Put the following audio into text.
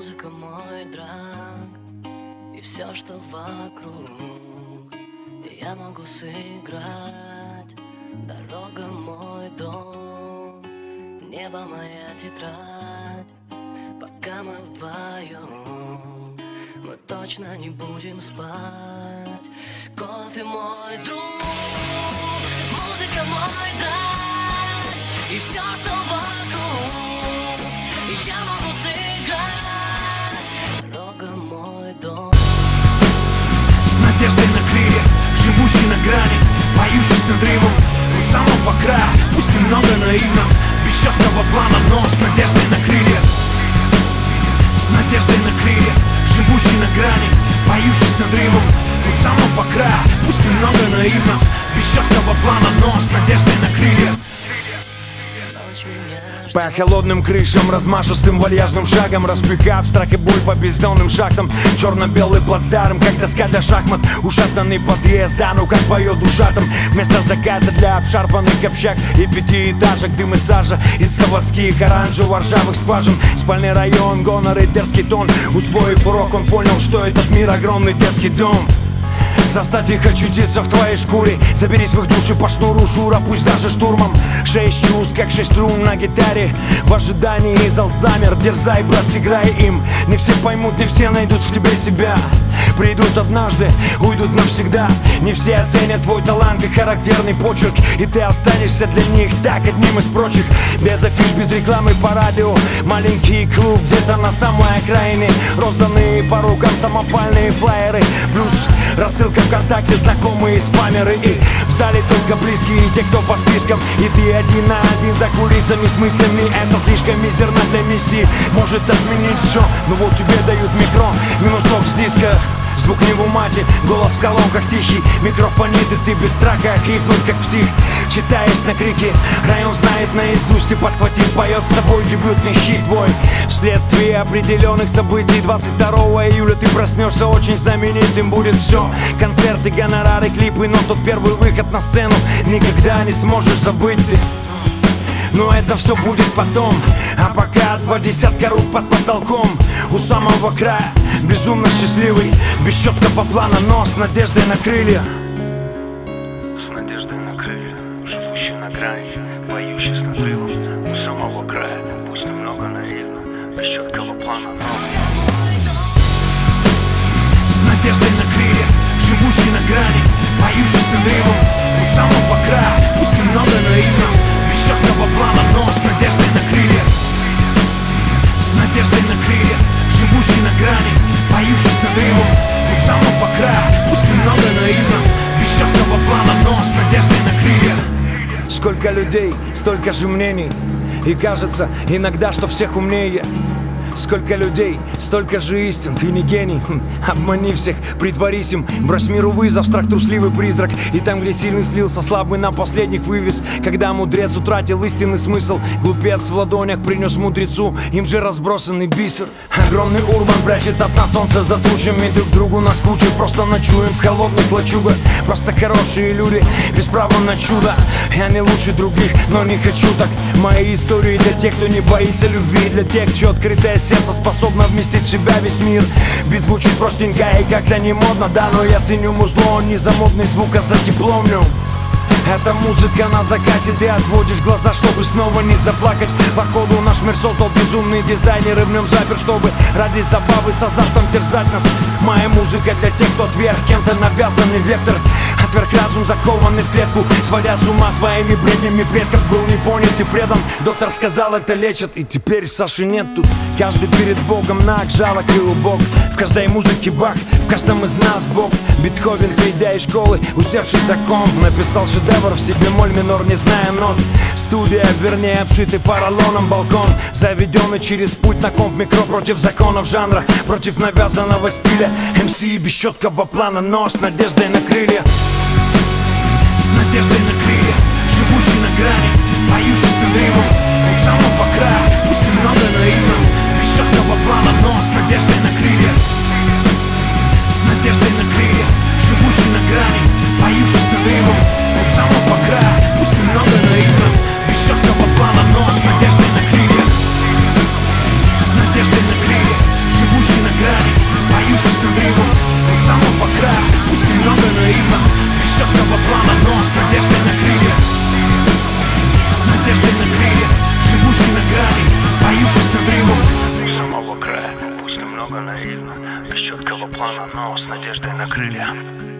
Музыка мой драг, и все, что вокруг, я могу сыграть. Дорога мой дом, небо моя тетрадь. Пока мы вдвоем, мы точно не будем спать. Кофе мой друг, музыка мой драг, и все, что вокруг, я могу сыграть. Дорога мой дом. С надеждой на крылья, живущий на грани, поющий с надрывом у самого края. Пусть немного наивно, без четкого плана, но с надеждой на крылья. С надеждой на крылья, живущий на грани, поющий с надрывом у самого края. Пусть немного наивно, без четкого плана, но с надеждой на крылья. По холодным крышам, размашистым вальяжным шагом, распихав страх и боль по бездонным шахтам. Черно-белый плацдарм, как доска для шахмат. Ушатанный подъезд, да ну как поет душа там. Вместо заката для обшарпанных общак и пятиэтажек, дым и сажа из заводских оранжево-ржавых скважин. Спальный район, гонор и дерзкий тон. Усвоив урок, он понял, что этот мир огромный детский дом. Заставь их очутиться в твоей шкуре. Заберись в их души по шнуру шура, пусть даже штурмом. 6 чувств, как 6 струн на гитаре. В ожидании зал замер. Дерзай, брат, сыграй им. Не все поймут, не все найдут в тебе себя. Придут однажды, уйдут навсегда. Не все оценят твой талант и характерный почерк, и ты останешься для них так одним из прочих. Без афиш, без рекламы по радио. Маленький клуб где-то на самой окраине. Розданные по рукам самопальные флаеры. Плюс рассылка ВКонтакте, знакомые спамеры. И в зале только близкие, те, кто по спискам. И ты один на один за кулисами с мыслями. Это слишком мизерно для миссии. Может отменить все, но вот тебе дают микро. Минусок с диска. Звук не в умате, голос в колонках тихий. Микрофонит, и ты без страха крикнуть как псих. Читаешь на крики, район знает наизусть. И подхватив, поет с тобой дебютный хит твой. Вследствие определенных событий 22 июля ты проснешься очень знаменитым. Будет все, концерты, гонорары, клипы. Но тот первый выход на сцену никогда не сможешь забыть ты. Но это все будет потом. А пока 2 десятка рук под потолком. У самого края, безумно счастливый. Без четкого плана, но с надеждой на крылья. С надеждой на крылья, живущий на грани, поющий с надрывом у самого края. Пусть немного наивно, без четкого плана, но с надеждой на крылья, живущий на грани, поющий с надрывом у самого края. Пусть немного наивно, без четкого плана, но с надеждой на крылья. С надеждой на крылья, живущий на грани, поющий с надрывом у самого края. Пусть немного наивно, без четкого плана, но с надеждой на крылья. Сколько людей, столько же мнений. И кажется иногда, что всех умнее. Сколько людей, столько же истин. Ты не гений, обмани всех, притворись им. Брось миру вызов, страх трусливый призрак. И там, где сильный слился, слабый на последних вывез. Когда мудрец утратил истинный смысл, глупец в ладонях принес мудрецу им же разбросанный бисер. Огромный урбан прячет от нас солнце за тучами. Друг другу наскучив, просто ночуем в холодных лачугах. Просто хорошие люди, без права на чудо. Я не лучше других, но не хочу так. Мои истории для тех, кто не боится любви. Для тех, чье открытое сердце способно вместить в себя весь мир. Бит звучит простенько и как-то не модно, да, но я ценю музло, он не за модный звук, а за тепло в нем. Эта музыка на закате, ты отводишь глаза, чтобы снова не заплакать. Походу наш мир создал безумный дизайнер, и в нем запер, чтобы ради забавы с азартом терзать нас. Моя музыка для тех, кто отверг кем-то навязанный вектор. Отверг разум, закованный в клетку, сводя с ума своими бреднями предков. Был не понят и предан, доктор сказал, это лечит. И теперь Саши нет тут, каждый перед Богом наг, жалок и убог. В каждой музыке Бах, в каждом из нас Бог. Бетховен, придя из школы, усевший за комп, написал шедевр в си бемоль минор, не зная нот. Студия, вернее, обшитый поролоном балкон, заведенный через путь на комп микро. Против законов жанра, против навязанного стиля. МС без четкого плана, но с надеждой на крылья. С надеждой на крылья, живущий на грани, поющий с надрывом у самого края. Пусть немного наивно, без четкого плана, но с надеждой на крылья. С надеждой на крылья, живущий на грани, поющий с надрывом у самого края. Пусть немного наивно, без четкого плана, но с надеждой на крылья. С надеждой на крылья, с надрывом у самого края. Пусть немного наивно, без четкого плана, но с надеждой на крылья. С надеждой на крылья, живущий на грани, поющий с надрывом у самого края. Пусть немного наивно, без четкого плана, но с надеждой на крылья.